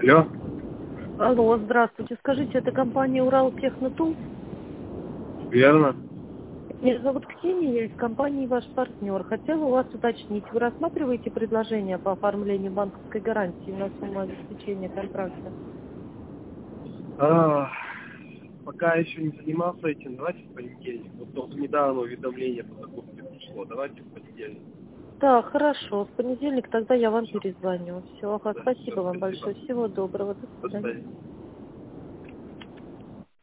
Алло, Алло, здравствуйте. Скажите, это компания Уралтехнотул? верно? Меня зовут Ксения, я из компании ваш партнер. Хотела у вас уточнить, вы рассматриваете предложение по оформлению банковской гарантии на сумму обеспечения контракта? А, пока еще не занимался этим, давайте в понедельник. Вот только недавно уведомление по закупке пришло, давайте в понедельник. Да, хорошо. В понедельник тогда я вам Все, перезвоню. Все, ага, да, все, спасибо вам спасибо. большое. Всего доброго. До До свидания. свидания.